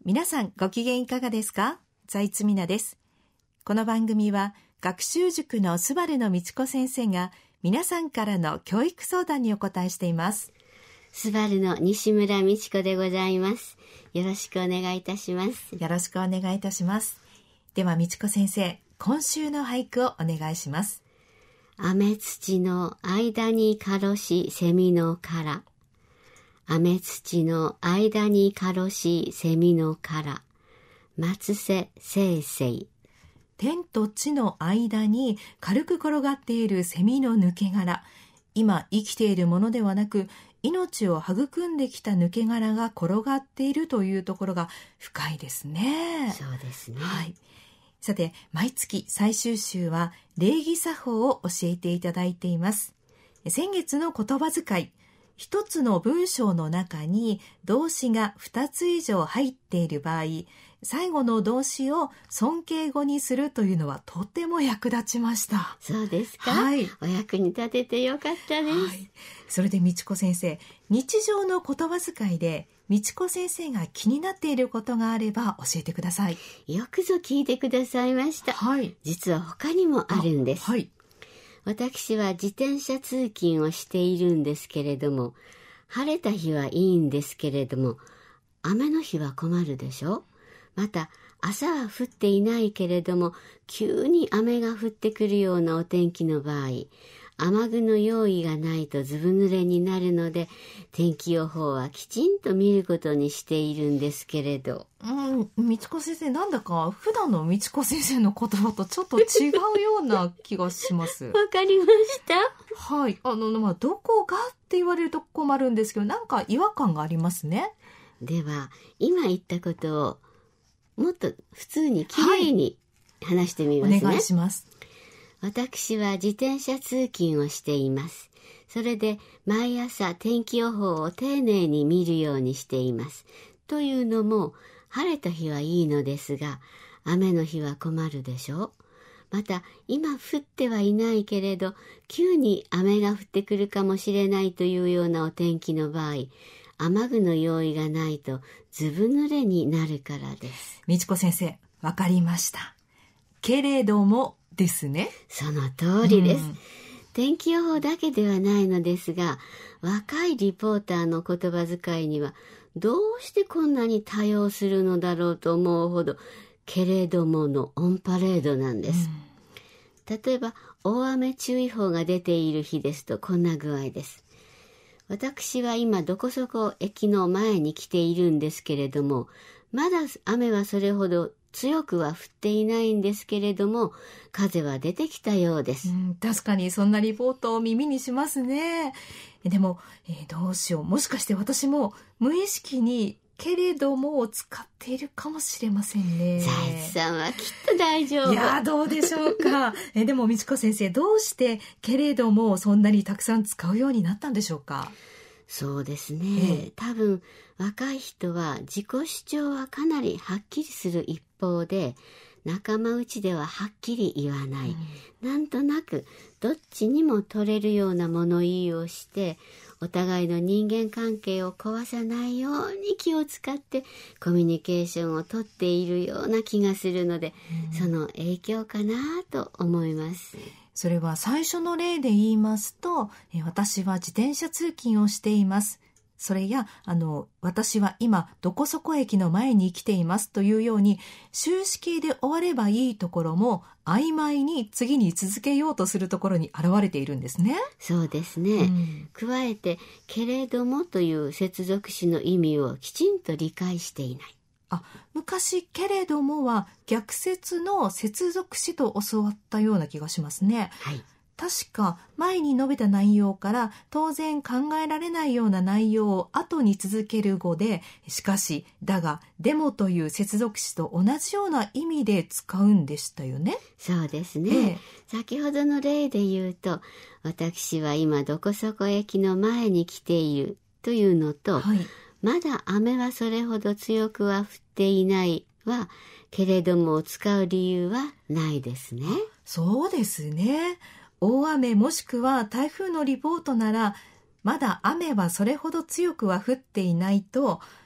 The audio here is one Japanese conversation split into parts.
皆さんご機嫌いかがですか？財津美奈です。この番組は学習塾のスバルの道子先生が皆さんからの教育相談にお答えしています。 スバルの西村美智子でございます。よろしくお願いいたします。 よろしくお願いいたします。では道子先生、今週の俳句をお願いします。 雨土の間にかろし蝉の殻。雨土の間にかろし蝉の殻。松瀬生成。 天と地の間に軽く転がっている蝉の抜け殻。今生きているものではなく、命を育んできた抜け殻が転がっているというところが深いですね。 そうですね。 はい。さて、毎月最終週は礼儀作法を教えていただいています。先月の言葉遣い、一つの文章の中に動詞が2つ以上入っている場合、最後の動詞を尊敬語にするというのはとても役立ちました。 そうですか、 はい、 お役に立ててよかったです、 はい、それで道子先生、日常の言葉遣いで道子先生が気になっていることがあれば教えてください。 よくぞ聞いてくださいました、 はい、 実は他にもあるんです。 はい、 私は自転車通勤をしているんですけれども、晴れた日はいいんですけれども、雨の日は困るでしょ。また朝は降っていないけれども急に雨が降ってくるようなお天気の場合、雨具の用意がないとずぶ濡れになるので、天気予報はきちんと見ることにしているんですけれど。 道子先生、なんだか普段の道子先生の言葉とちょっと違うような気がします。 わかりました。 はい、どこがって言われると困るんですけど、なんか違和感がありますね。 では今言ったことをもっと普通にきれいに話してみますね、 お願いします。 私は自転車通勤をしています。それで毎朝天気予報を丁寧に見るようにしています。というのも、晴れた日はいいのですが、雨の日は困るでしょう。また今降ってはいないけれど、急に雨が降ってくるかもしれないというようなお天気の場合、雨具の用意がないとずぶ濡れになるからです。 道子先生、わかりました。けれどもですね。 その通りです。天気予報だけではないのですが、若いリポーターの言葉遣いにはどうしてこんなに多用するのだろうと思うほど、けれどものオンパレードなんです。例えば大雨注意報が出ている日ですとこんな具合です。私は今どこそこ駅の前に来ているんですけれども、まだ雨はそれほど強くは降っていないんですけれども、風は出てきたようです。 確かにそんなリポートを耳にしますね。でも、どうしよう、もしかして私も無意識にけれどもを使っているかもしれませんね。 財津さんはきっと大丈夫。 いや、どうでしょうか。でも道子先生、どうしてけれどもそんなにたくさん使うようになったんでしょうか。 そうですね、多分若い人は自己主張はかなりはっきりする一方で、仲間内でははっきり言わない、なんとなくどっちにも取れるような物言いをして、お互いの人間関係を壊さないように気を使ってコミュニケーションをとっているような気がするので、その影響かなと思います。 それは最初の例で言いますと、私は自転車通勤をしています。それや私は今どこそこ駅の前に来ていますというように、終止形で終わればいいところも曖昧に次に続けようとするところに現れているんですね。 そうですね、加えてけれどもという接続詞の意味をきちんと理解していない。 昔けれどもは逆接の接続詞と教わったような気がしますね。 はい、 確か前に述べた内容から当然考えられないような内容を後に続ける語で、しかし、だが、でもという接続詞と同じような意味で使うんでしたよね。 そうですね、先ほどの例で言うと、私は今どこそこ駅の前に来ているというのと、まだ雨はそれほど強くは降っていないは、けれどもを使う理由はないですね。 そうですね。大雨もしくは台風のリポートなら、まだ雨はそれほど強くは降っていないと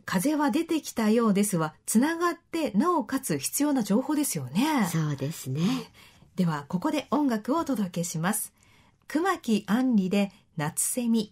風は出てきたようですは、つながってなおかつ必要な情報ですよね。 そうですね。 ではここで音楽をお届けします。熊木杏里で夏セミ。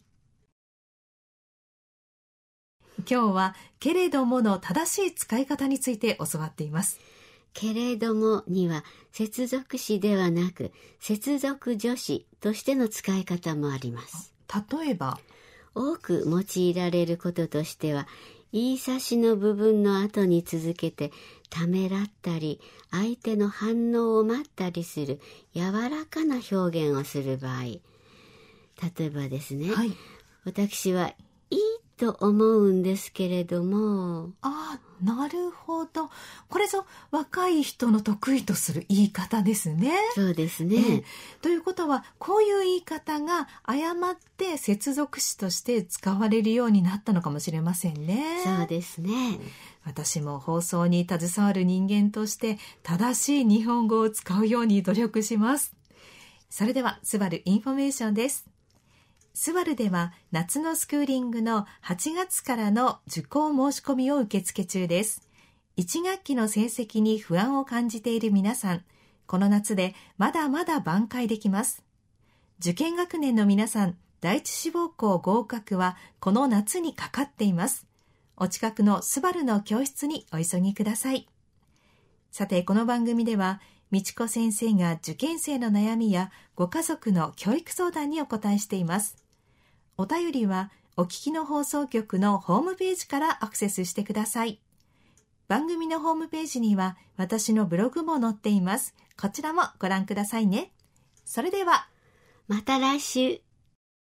今日はけれどもの正しい使い方について教わっています。 けれどもには接続詞ではなく接続助詞としての使い方もあります。 例えば、 多く用いられることとしては、言い差しの部分の後に続けてためらったり相手の反応を待ったりする柔らかな表現をする場合、例えばですね、 はい、 私はいいと思うんですけれども。 なるほど。これぞ若い人の得意とする言い方ですね。 そうですね。 ということは、こういう言い方が誤って接続詞として使われるようになったのかもしれませんね。 そうですね。 私も放送に携わる人間として正しい日本語を使うように努力します。それではスバルインフォメーションです。スバルでは夏のスクーリングの8月からの受講申し込みを受付中です。1学期の成績に不安を感じている皆さん、この夏でまだまだ挽回できます。受験学年の皆さん、第一志望校合格はこの夏にかかっています。お近くのスバルの教室にお急ぎください。さて、この番組では美智子先生が受験生の悩みやご家族の教育相談にお答えしています。お便りはお聞きの放送局のホームページからアクセスしてください。番組のホームページには私のブログも載っています。こちらもご覧くださいね。それではまた来週。